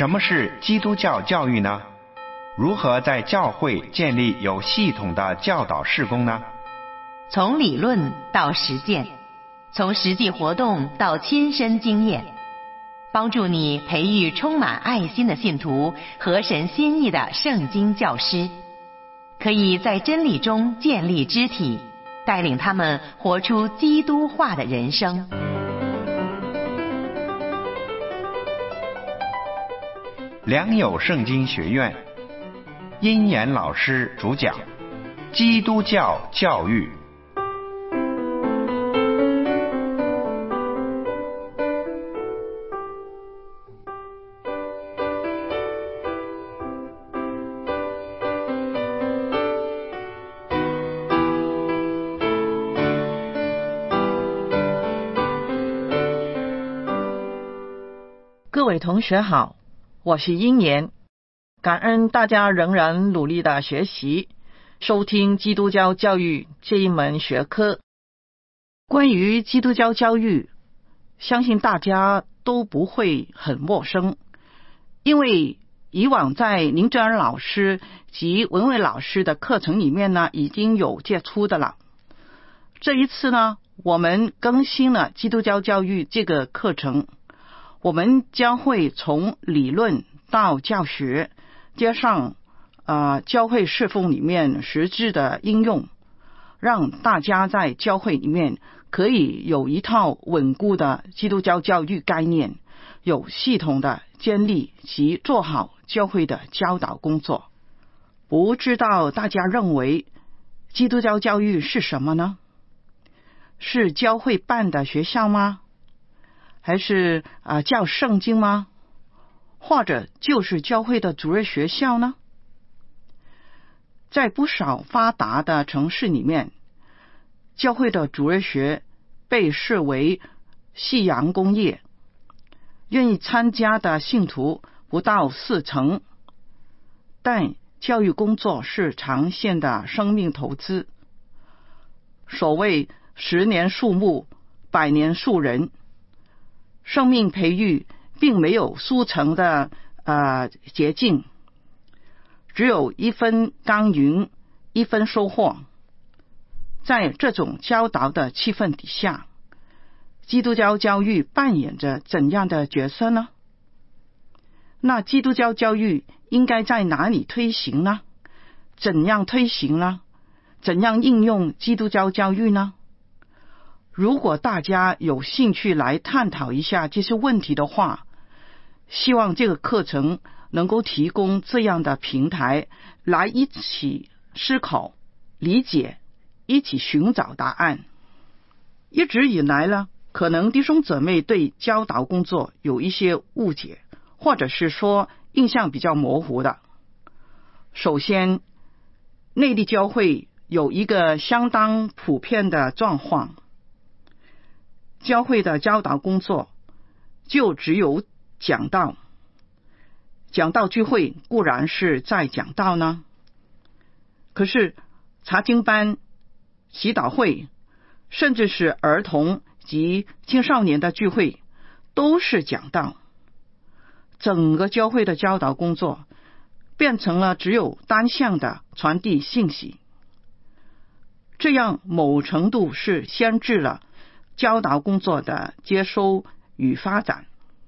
什么是基督教教育呢？如何在教会建立有系统的教导事工呢？ 从理论到实践，从实际活动到亲身经验，帮助你培育充满爱心的信徒和神心意的圣经教师，可以在真理中建立肢体，带领他们活出基督化的人生。 良友圣经学院殷言老师主讲基督教教育。 各位同学好，我是殷言，感恩大家仍然努力的学习收听基督教教育这一门学科。关于基督教教育，相信大家都不会很陌生，因为以往在林哲尔老师及文伟老师的课程里面呢，已经有接触的了。这一次呢，我们更新了基督教教育这个课程，我们将会从理论到教学，加上教会侍奉里面实质的应用，让大家在教会里面可以有一套稳固的基督教教育概念，有系统的建立及做好教会的教导工作。不知道大家认为基督教教育是什么呢？是教会办的学校吗？还是教圣经吗？或者就是教会的主日学校呢？在不少发达的城市里面，教会的主日学被视为夕阳工业，愿意参加的信徒不到40%，但教育工作是长线的生命投资。所谓10年树木，100年树人，生命培育并没有速成的捷径，只有1分耕耘1分收获。在这种教导的气氛底下，基督教教育扮演着怎样的角色呢？那基督教教育应该在哪里推行呢？怎样推行呢？怎样应用基督教教育呢？如果大家有兴趣来探讨一下这些问题的话，希望这个课程能够提供这样的平台，来一起思考、理解，一起寻找答案。一直以来呢，可能弟兄姊妹对教导工作有一些误解，或者是说印象比较模糊的。首先，内地教会有一个相当普遍的状况，教会的教导工作就只有讲道。讲道聚会固然是在讲道呢，可是查经班、祈祷会，甚至是儿童及青少年的聚会都是讲道。整个教会的教导工作变成了只有单向的传递信息，这样某程度是限制了教导工作的接收与发展。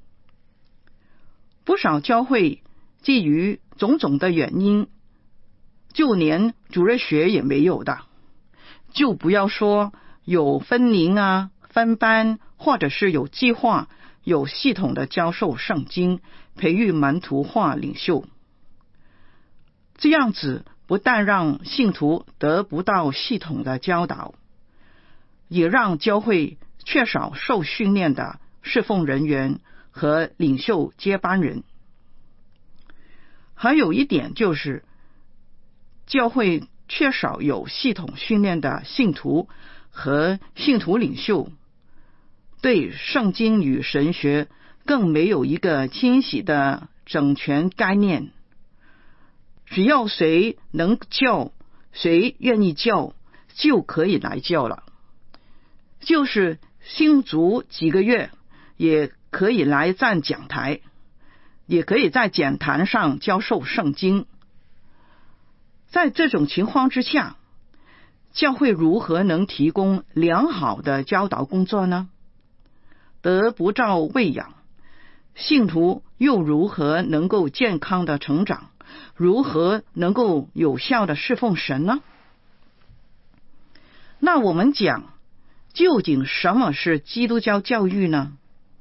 不少教会基于种种的原因，就连主日学也没有的，就不要说有分龄分班，或者是有计划、有系统的教授圣经，培育门徒化领袖。这样子不但让信徒得不到系统的教导，也让教会缺少受训练的侍奉人员和领袖接班人。还有一点就是，教会缺少有系统训练的信徒和信徒领袖，对圣经与神学更没有一个清晰的整全概念。只要谁能教，谁愿意教，就可以来教了。就是信主几个月也可以来站讲台， 也可以在讲坛上教授圣经。在这种情况之下，教会如何能提供良好的教导工作呢？得不到喂养，信徒又如何能够健康的成长？如何能够有效的侍奉神呢？那我们讲，究竟什么是基督教教育呢？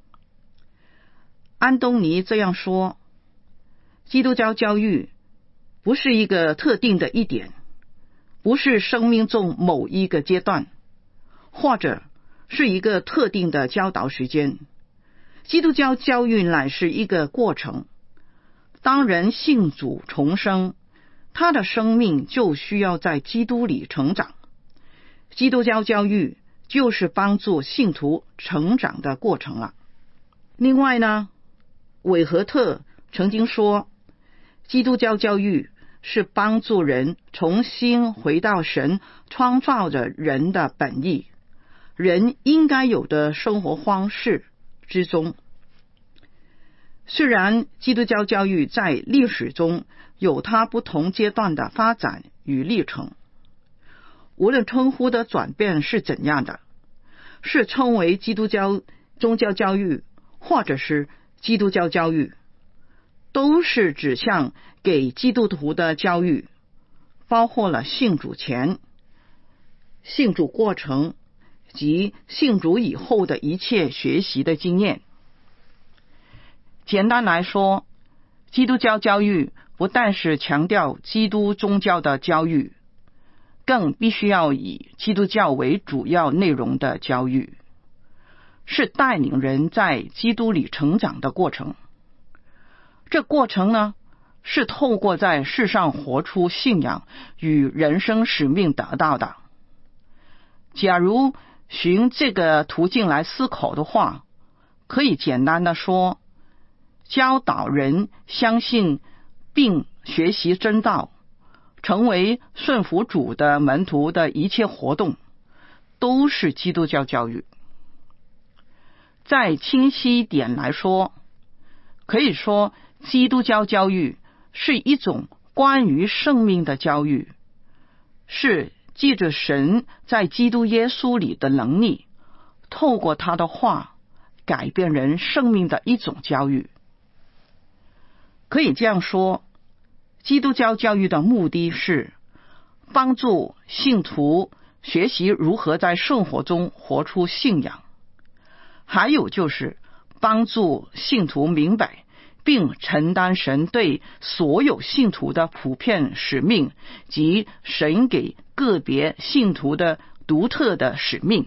安东尼这样说，基督教教育不是一个特定的一点，不是生命中某一个阶段，或者是一个特定的教导时间。基督教教育乃是一个过程。当人信主重生，他的生命就需要在基督里成长。基督教教育就是帮助信徒成长的过程了。另外呢，韦赫特曾经说，基督教教育是帮助人重新回到神创造着人的本意，人应该有的生活方式之中。虽然基督教教育在历史中有它不同阶段的发展与历程，无论称呼的转变是怎样的，是称为基督教宗教教育或者是基督教教育，都是指向给基督徒的教育，包括了信主前、信主过程及信主以后的一切学习的经验。简单来说，基督教教育不但是强调基督宗教的教育，更必须要以基督教为主要内容的教育，是带领人在基督里成长的过程。这过程呢，是透过在世上活出信仰与人生使命得到的。假如循这个途径来思考的话，可以简单的说，教导人相信并学习真道，成为顺服主的门徒的一切活动，都是基督教教育。再清晰一点来说，可以说基督教教育是一种关于生命的教育，是记着神在基督耶稣里的能力，透过他的话改变人生命的一种教育。可以这样说，基督教教育的目的是帮助信徒学习如何在生活中活出信仰，还有就是帮助信徒明白并承担神对所有信徒的普遍使命及神给个别信徒的独特的使命。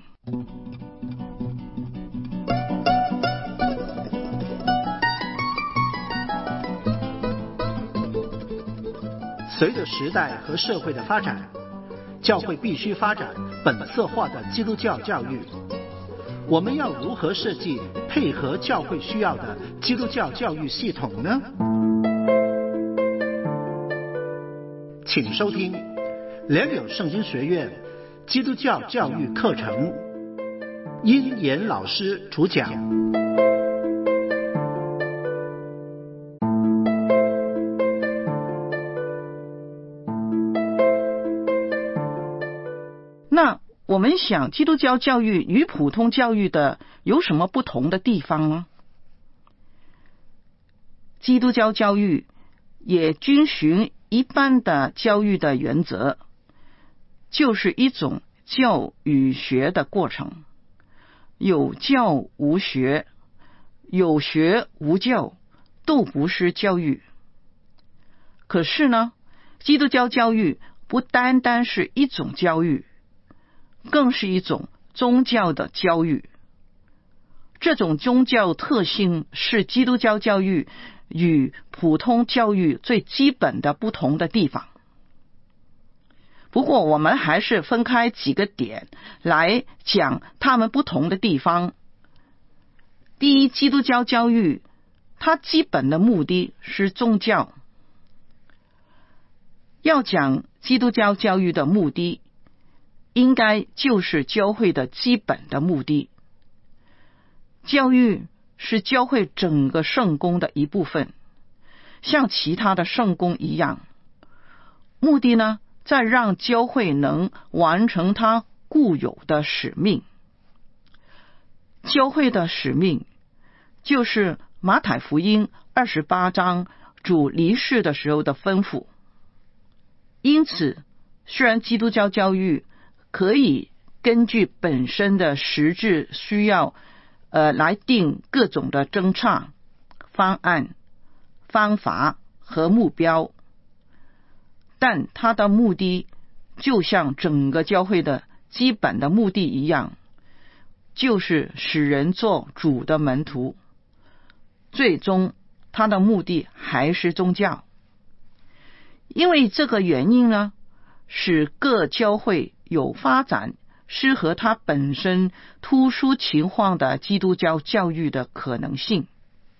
随着时代和社会的发展，教会必须发展本色化的基督教教育。我们要如何设计配合教会需要的基督教教育系统呢？请收听良友圣经学院基督教教育课程，殷言老师主讲。 那我们想，基督教教育与普通教育的有什么不同的地方呢？基督教教育也遵循一般的教育的原则，就是一种教与学的过程，有教无学，有学无教，都不是教育。可是呢，基督教教育不单单是一种教育，更是一种宗教的教育。这种宗教特性是基督教教育与普通教育最基本的不同的地方。不过我们还是分开几个点来讲它们不同的地方。第一，基督教教育它基本的目的是宗教。要讲基督教教育的目的，应该就是教会的基本的目的。教育是教会整个圣工的一部分， 像其他的圣工一样，目的呢，在让教会能完成它固有的使命。教会的使命就是马太福音28章主离世的时候的吩咐。因此，虽然基督教教育可以根据本身的实质需要来定各种的政策、方案、方法和目标，但它的目的就像整个教会的基本的目的一样，就是使人做主的门徒。最终它的目的还是宗教。因为这个原因呢，使各教会有发展适合它本身特殊情况的基督教教育的可能性。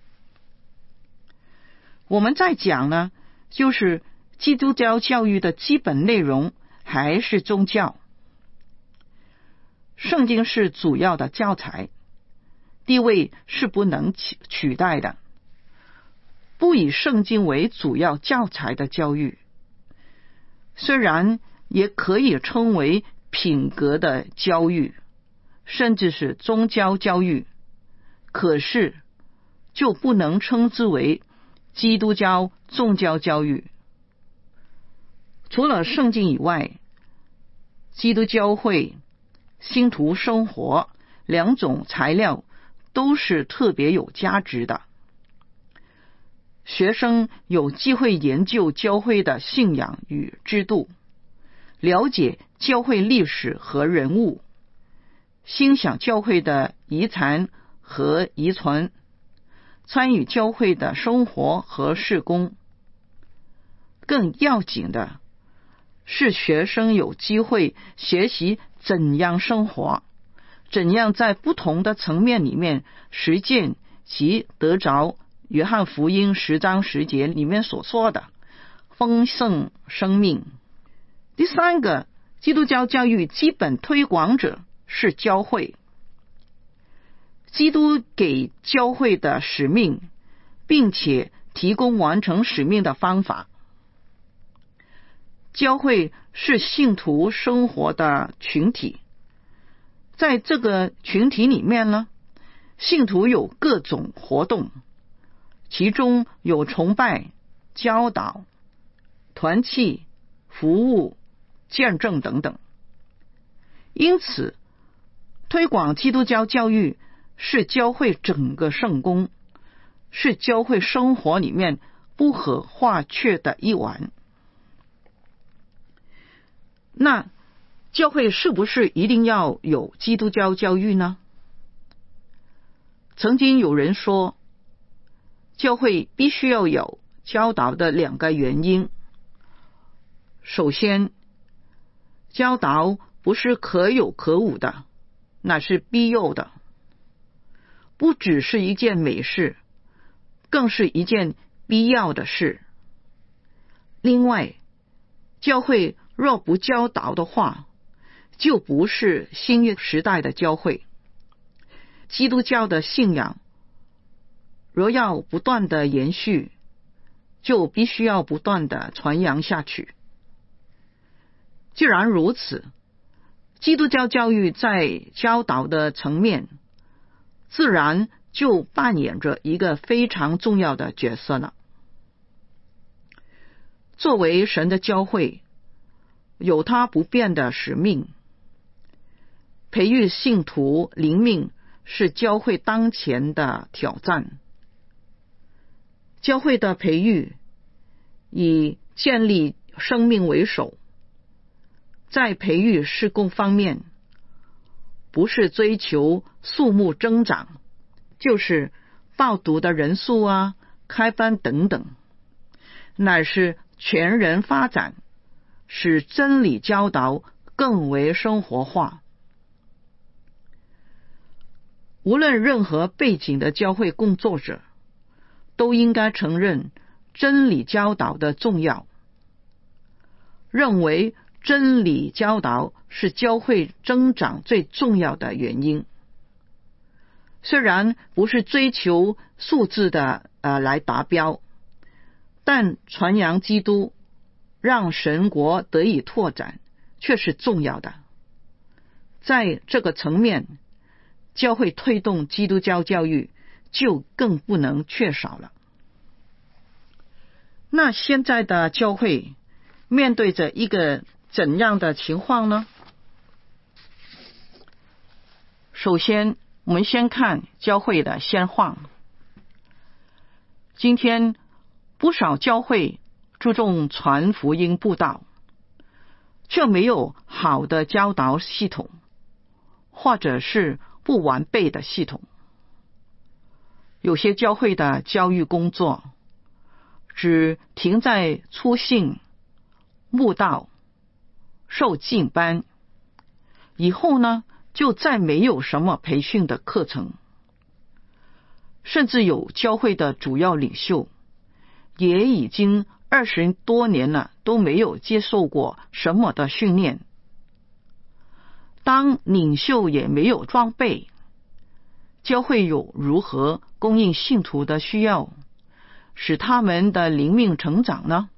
我们在讲呢，就是基督教教育的基本内容还是宗教。圣经是主要的教材，地位是不能取代的。不以圣经为主要教材的教育，虽然也可以称为品格的教育，甚至是宗教教育，可是就不能称之为基督教宗教教育。除了圣经以外，基督教会、信徒生活两种材料都是特别有价值的。学生有机会研究教会的信仰与制度，了解教会历史和人物，欣赏教会的遗产和遗存，参与教会的生活和事工。更要紧的是，学生有机会学习怎样生活，怎样在不同的层面里面实践及得着约翰福音10章10节里面所说的丰盛生命。第三个，基督教教育基本推广者是教会。基督给教会的使命，并且提供完成使命的方法。教会是信徒生活的群体，在这个群体里面呢，信徒有各种活动，其中有崇拜、教导、团契、服务、见证等等。因此，推广基督教教育是教会整个圣工，是教会生活里面不可或缺的一环。那教会是不是一定要有基督教教育呢？曾经有人说，教会必须要有教导的2个原因。首先，教导不是可有可无的，那是必要的，不只是一件美事，更是一件必要的事。另外，教会若不教导的话，就不是新约时代的教会。基督教的信仰若要不断的延续，就必须要不断的传扬下去。既然如此，基督教教育在教导的层面，自然就扮演着一个非常重要的角色了。作为神的教会，有它不变的使命，培育信徒灵命是教会当前的挑战。教会的培育以建立生命为首，在培育事工方面，不是追求数目增长，就是报读的人数啊、开班等等，乃是全人发展，使真理教导更为生活化。无论任何背景的教会工作者，都应该承认真理教导的重要，认为真理教导是教会增长最重要的原因。虽然不是追求数字的来达标， 但传扬基督，让神国得以拓展，却是重要的。在这个层面，教会推动基督教教育就更不能缺少了。那现在的教会面对着一个怎样的情况呢？首先，我们先看教会的现况。今天不少教会注重传福音布道，却没有好的教导系统，或者是不完备的系统。有些教会的教育工作只停在初信、慕道、受浸班，以后呢，就再没有什么培训的课程。甚至有教会的主要领袖也已经20多年了，都没有接受过什么的训练。当领袖也没有装备，教会有如何供应信徒的需要，使他们的灵命成长呢？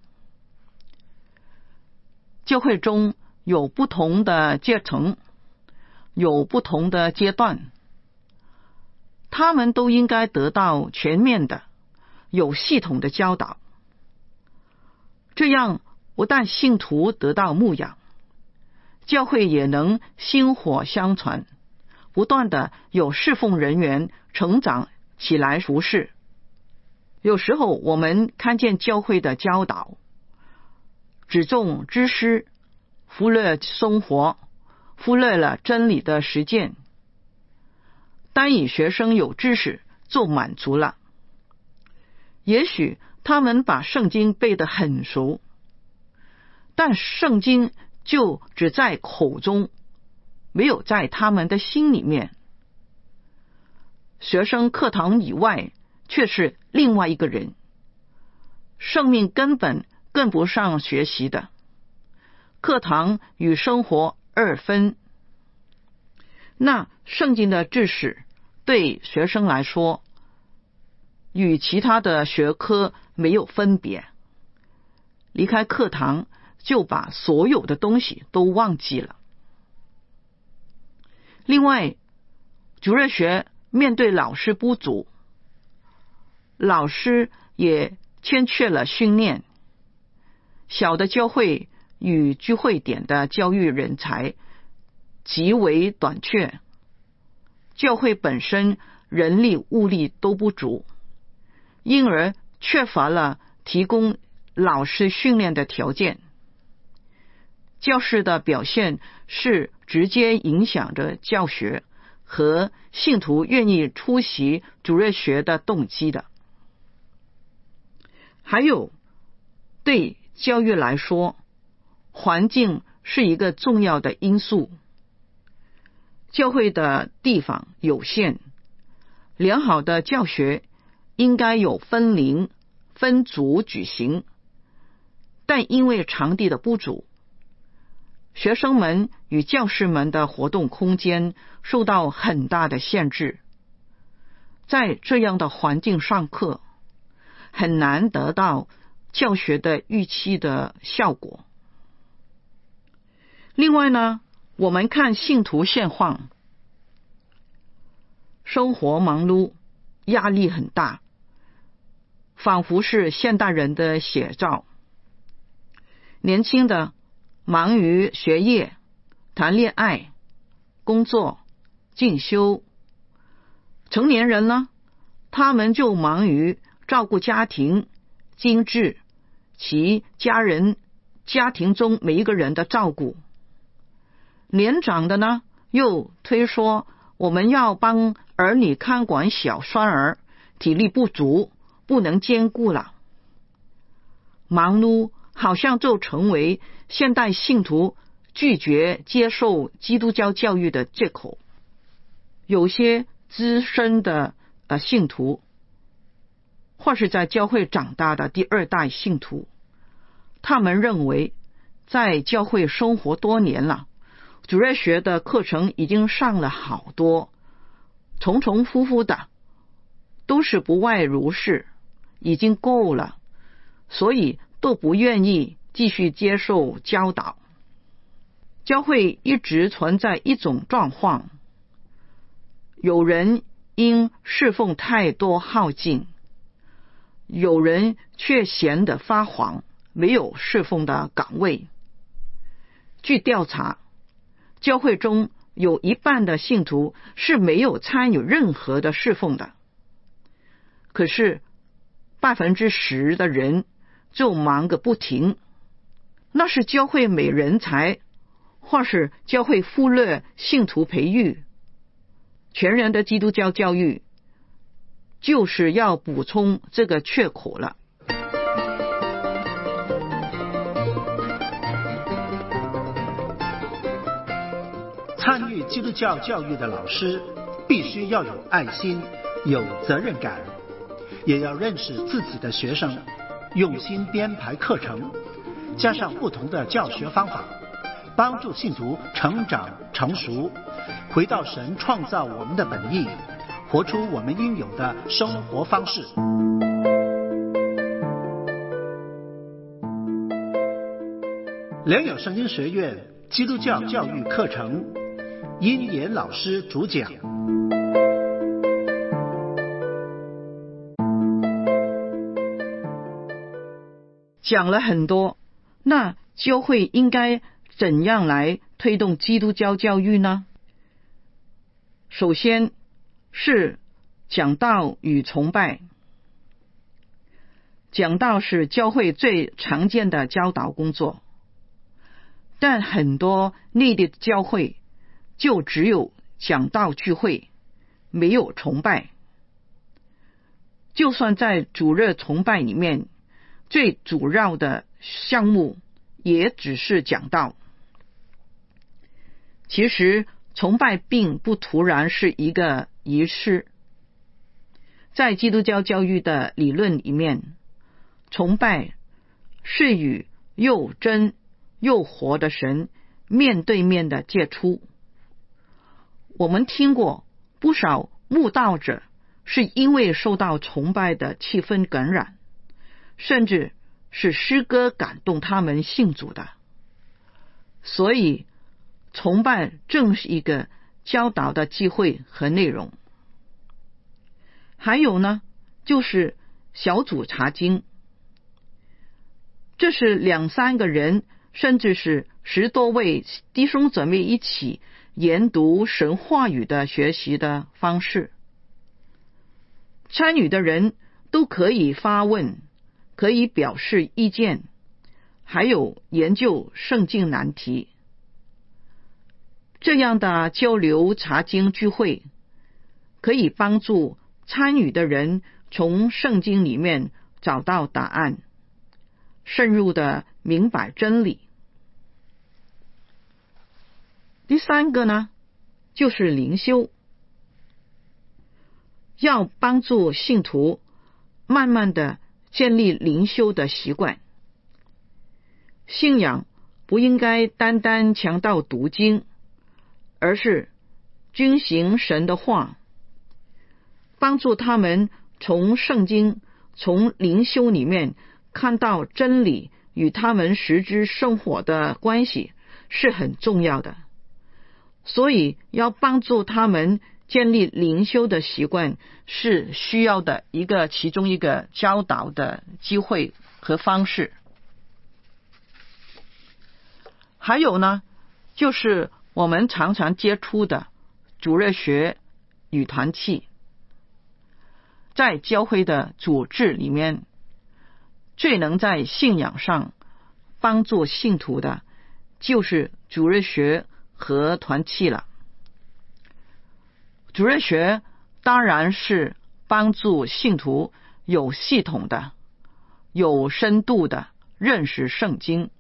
教会中有不同的阶层，有不同的阶段，他们都应该得到全面的、有系统的教导。这样不但信徒得到牧养，教会也能薪火相传，不断的有侍奉人员成长起来服侍。有时候我们看见教会的教导只重知识，忽略生活，忽略了真理的实践，单以学生有知识就满足了。也许他们把圣经背得很熟，但圣经就只在口中，没有在他们的心里面。学生课堂以外却是另外一个人，生命根本跟不上学习的，课堂与生活二分。那圣经的知识对学生来说，与其他的学科没有分别，离开课堂就把所有的东西都忘记了。另外，主日学面对老师不足，老师也欠缺了训练，小的教会与聚会点的教育人才极为短缺，教会本身人力物力都不足，因而缺乏了提供老师训练的条件。教师的表现是直接影响着教学和信徒愿意出席主日学的动机的。还有，对教育来说，环境是一个重要的因素。教会的地方有限，良好的教学应该有分龄、分组举行，但因为场地的不足，学生们与教师们的活动空间受到很大的限制。在这样的环境上课，很难得到教学的预期的效果。另外呢，我们看信徒现况，生活忙碌，压力很大，仿佛是现代人的写照。年轻的忙于学业、谈恋爱、工作、进修，成年人呢，他们就忙于照顾家庭、经济其家人、家庭中每一个人的照顾。年长的呢，又推说我们要帮儿女看管小孙儿，体力不足，不能兼顾了。忙碌好像就成为现代信徒拒绝接受基督教教育的借口。有些资深的信徒，或是在教会长大的第二代信徒，他们认为在教会生活多年了，主日学的课程已经上了好多，重重复复的，都是不外如是，已经够了。 所以都不愿意继续接受教导。教会一直存在一种状况，有人因侍奉太多耗尽，有人却闲得发黄，没有侍奉的岗位。据调查，教会中有一半的信徒是没有参与任何的侍奉的，可是10%的人就忙个不停。那是教会没人才，或是教会忽略信徒培育。全人的基督教教育就是要补充这个缺口了。 参与基督教教育的老师必须要有爱心，有责任感，也要认识自己的学生，用心编排课程，加上不同的教学方法，帮助信徒成长成熟，回到神创造我们的本意，活出我们应有的生活方式。良友圣经学院基督教教育课程，殷言老师主讲。 讲了很多，那教会应该怎样来推动基督教教育呢？首先是讲道与崇拜。讲道是教会最常见的教导工作，但很多内地教会就只有讲道聚会，没有崇拜。就算在主日崇拜里面，最主要的项目也只是讲道。其实崇拜并不突然是一个仪式，在基督教教育的理论里面，崇拜是与又真又活的神面对面的接触。我们听过不少慕道者是因为受到崇拜的气氛感染，甚至是诗歌感动他们信主的。所以崇拜正是一个教导的机会和内容。还有呢，就是小组查经，这是2-3个人甚至是10多位弟兄姊妹一起研读神话语的学习的方式。参与的人都可以发问，可以表示意见，还有研究圣经难题。这样的交流查经聚会可以帮助参与的人从圣经里面找到答案，深入的明白真理。第3个呢，就是灵修，要帮助信徒慢慢的建立灵修的习惯。信仰不应该单单强调读经，而是遵行神的话，帮助他们从圣经、从灵修里面看到真理与他们实质生活的关系是很重要的。所以要帮助他们建立灵修的习惯是需要的其中一个教导的机会和方式。还有呢，就是我们常常接触的主日学与团契。在教会的组织里面，最能在信仰上帮助信徒的就是主日学和团契了。主日学当然是帮助信徒有系统的、有深度的认识圣经。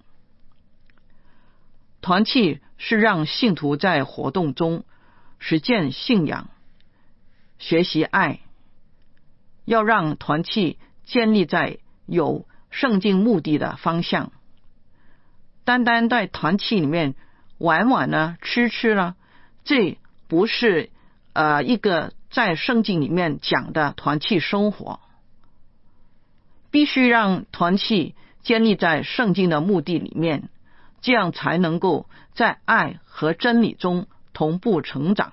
团契是让信徒在活动中实践信仰，学习爱，要让团契建立在有圣经目的的方向。单单在团契里面玩玩呢，吃了，这不是一个在圣经里面讲的团契生活。 必须让团契建立在圣经的目的里面，这样才能够在爱和真理中同步成长。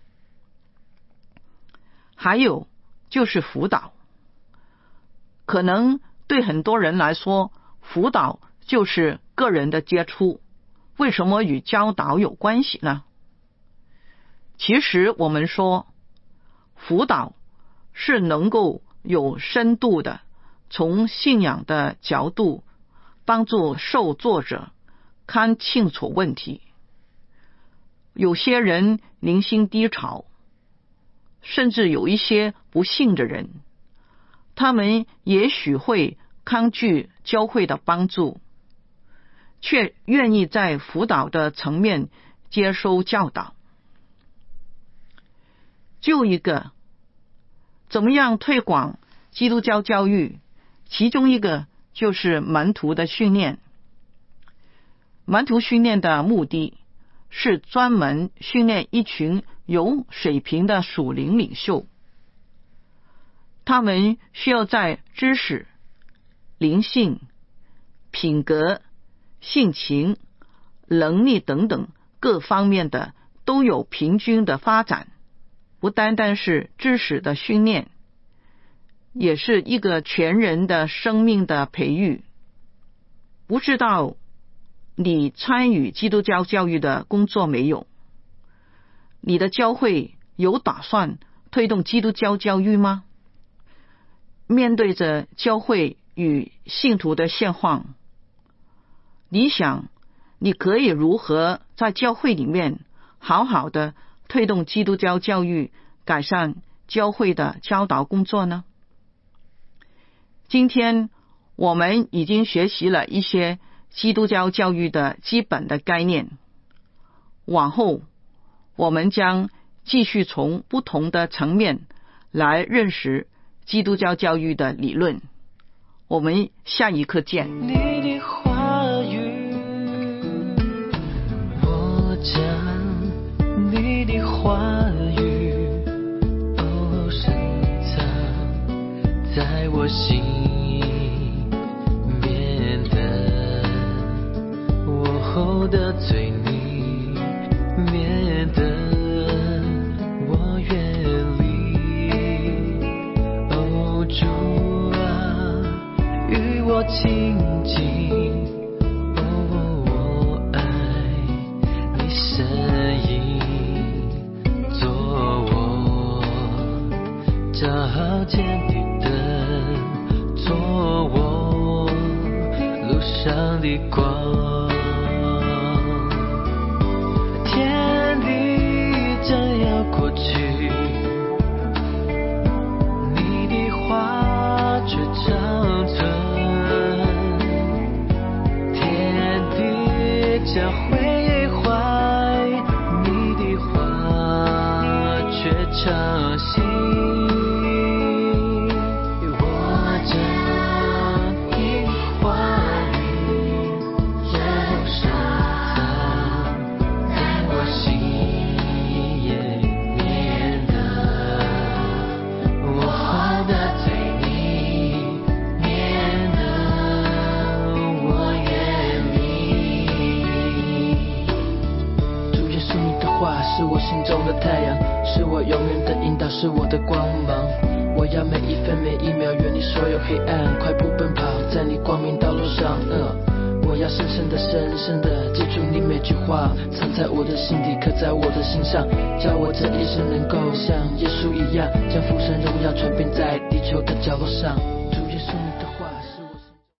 还有就是辅导，可能对很多人来说，辅导就是个人的接触，为什么与教导有关系呢？其实我们说，辅导是能够有深度的从信仰的角度帮助受作者看清楚问题。有些人灵性低潮，甚至有一些不信的人，他们也许会抗拒教会的帮助，却愿意在辅导的层面接受教导。就一个怎么样推广基督教教育，其中一个就是门徒的训练。门徒训练的目的是专门训练一群有水平的属灵领袖，他们需要在知识、灵性、品格、性情、能力等等各方面的都有平均的发展，不单单是知识的训练，也是一个全人的生命的培育。不知道你参与基督教教育的工作没有？你的教会有打算推动基督教教育吗？面对着教会与信徒的现况，你想你可以如何在教会里面好好的推动基督教教育，改善教会的教导工作呢？今天我们已经学习了一些基督教教育的基本的概念，往后我们将继续从不同的层面来认识基督教教育的理论。我们下一课见。 你的话语，我将你的话语深藏在我心面的，我后的罪你免得我远离。哦，主啊，与我亲近，哦，我爱你声音，做我照见的灯，做我路上的光。天地将要过去，你的话却长存。天地将毁坏，你的话却长新。我将你的话语深藏在我心面的，我后的罪你免得我远离。主耶稣，你的话是我心中的太阳，是我永远的引导，是我的光芒。我要每一分每一秒远离所有黑暗，快步奔跑在你光明道路上。我要深深的深深的记住你每句话，藏在我的心底，刻在我的心上，叫我这一生能够像耶稣一样，将父神荣耀传遍在地球的角落上。